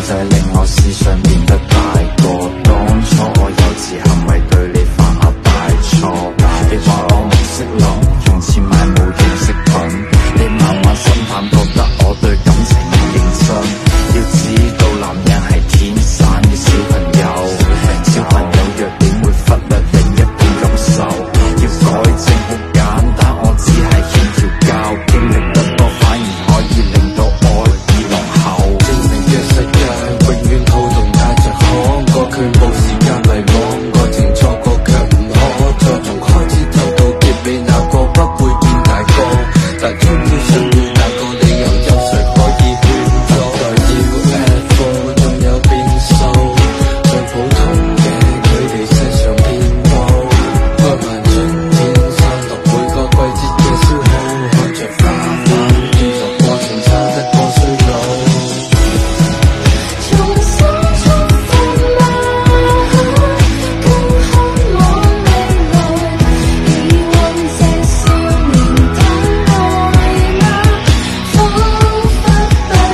仔令我思想變得大個。當初我幼稚行為對你犯下大錯，你話我唔識諗，用錢買冇用飾品，你慢慢心淡，覺得我對感情唔認真。要知道男人係天生嘅小朋友，小朋友弱點會忽略另一半感受，要改正好簡單，我只係欠調教，經歷得多反而可以令到愛意濃厚。精明嘅世界永遠好動帶着可過，佢冇時間迷惘，愛情錯過卻唔可，再從開始走到結尾，那個不會變大個，但終於想要那個理由，有誰可以勸阻？再要 F 仲有變數，最普通嘅佢哋世上遍佈，愛萬春天散落每個季節嘅消耗，看着花瓣跌落過程差得過衰老。 重新出發啦，更渴望未來，以往這少年的愛嗎？彷彿不夠，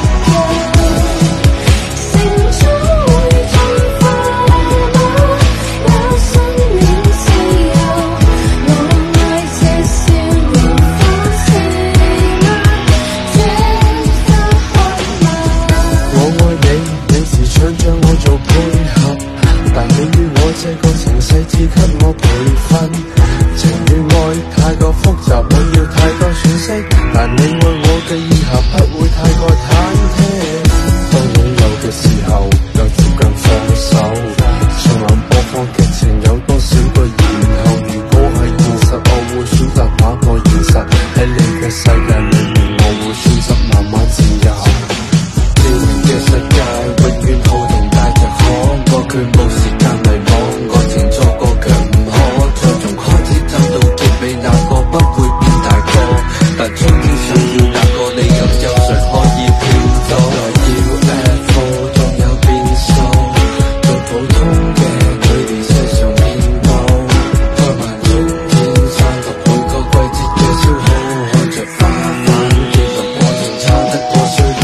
成長會進化嗎？有信念自由，我愛這少年花是嗎？這花開嗎？ 我愛你，你時常將我做配合，但你與我這個情勢只給我培訓。情與愛太過複雜，我要太多喘息，但你愛我嘅以後不會太過忐忑。當擁有嘅時候，又接近放手，上網播放劇情有多少個然後？如果係現實，我會選擇打破現實，喺你嘅世界裏面，我會選擇慢慢自由。精明嘅世界永遠好動帶着可過，佢冇時間迷惘，愛情錯過卻唔可，再從開始走到結尾，那個不會變大個，但終於想要那個理由，有誰可以騙阻？再要 F 仲有變數，最普通嘅佢哋世上遍佈，愛萬春天散落每個季節嘅消耗，看着花瓣跌落過程差得過衰老。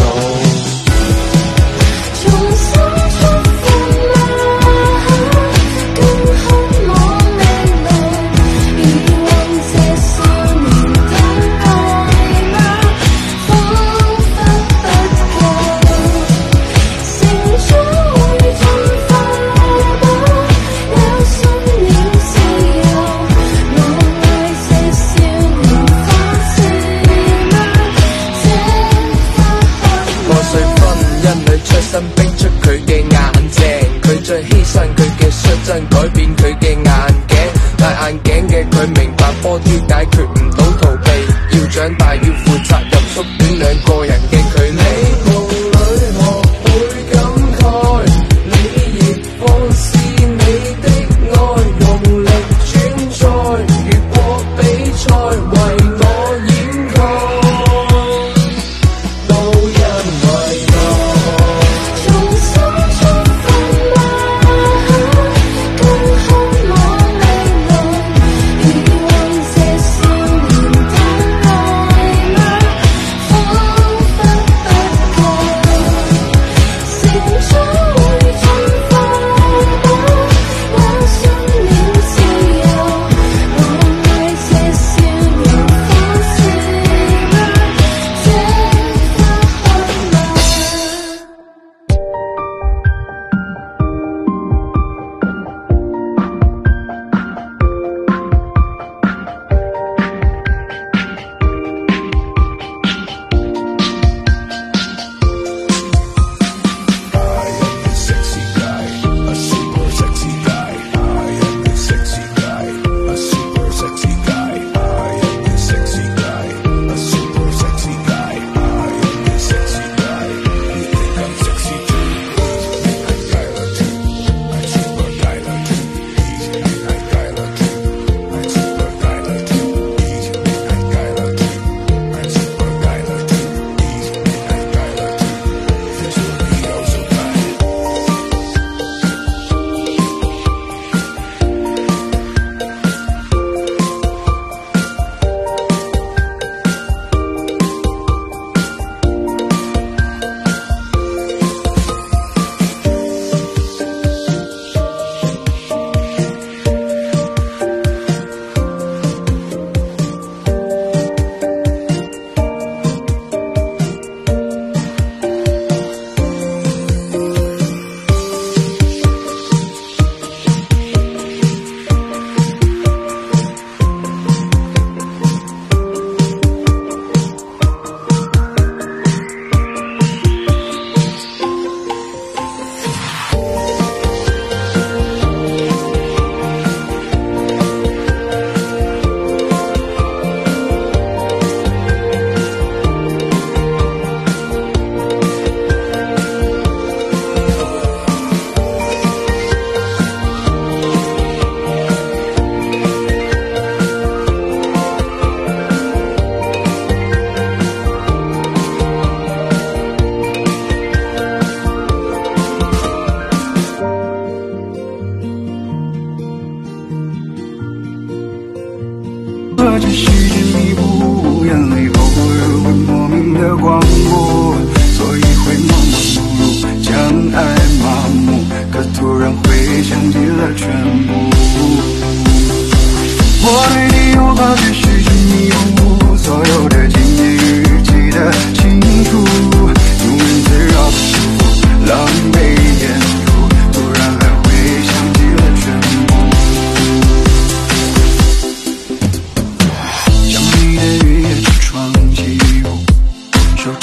重新出發啦，更渴望未來，以往這少年的愛嗎？彷彿不夠，成長會進化嗎？有信念自由，我愛這少年花是嗎？這花開我碎分因佢出身逼出佢嘅眼睛，佢最犧牲佢嘅率真，改變佢嘅眼鏡，戴眼鏡嘅佢明白波啲解決唔到逃避，要長大要負責任，縮短兩個人嘅距離。夢裏學會感慨，你亦放肆你的愛，用力轉載，越過比賽為我掩蓋，都因為愛。 重新出發啦，更渴望未來，以往這少年的愛嗎？彷彿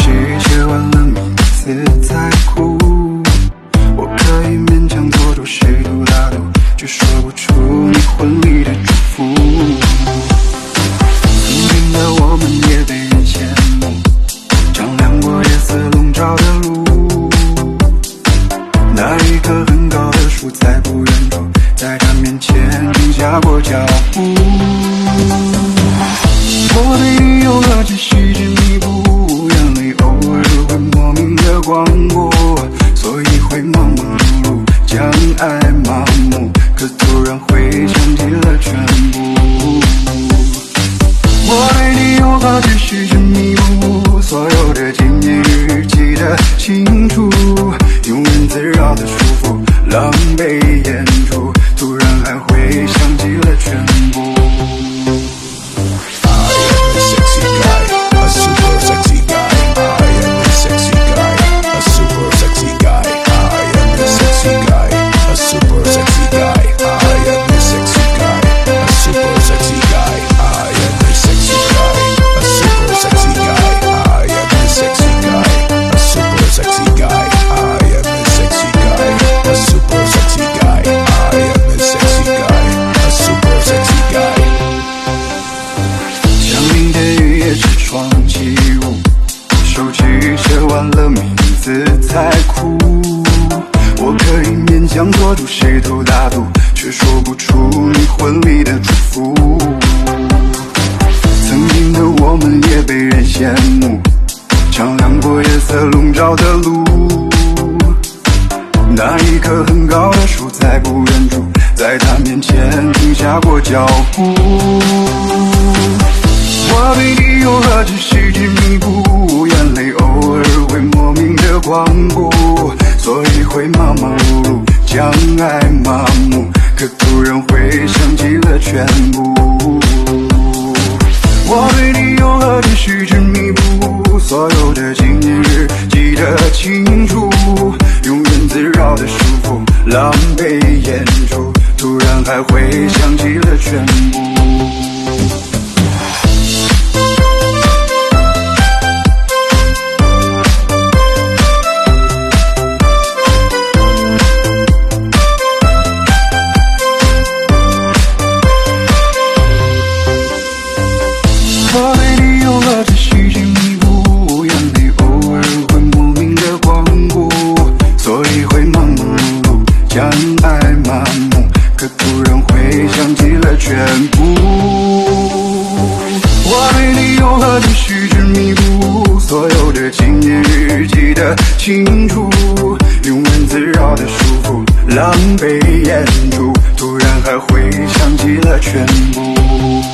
记写完了名字才哭。我可以勉强做出试图大度，却说不出你婚礼的祝福。曾经的我们也被人羡慕，丈量过夜色笼罩的路。那一棵很高的树在不远处，在他面前停下过脚步。我对你有了几许之弥补，眼泪偶尔会莫名的光过，所以会忙忙碌碌，将爱麻木，可突然会想起了全部。我对你有了几许之弥补，所有的纪念日记得清楚，庸人自扰的束缚，狼狈演出，突然还会想起了全部。才哭，我可以勉强做出试图大度，却说不出你婚礼的祝福。曾经的我们也被人羡慕，丈量过夜色笼罩的路。那一棵很高的树在不远处，在他面前停下过脚步。我对你有了几许之弥补，眼泪偶尔会莫名的光顾，所以会忙忙碌碌，将爱麻木，可突然会想起了全部。我对你有了几许之弥补，所有的纪念日记得清楚，庸人自扰的束缚，狼狈演出，突然还会想起了全部。清楚，庸人自扰的束缚，狼狈演出，突然还会想起了全部。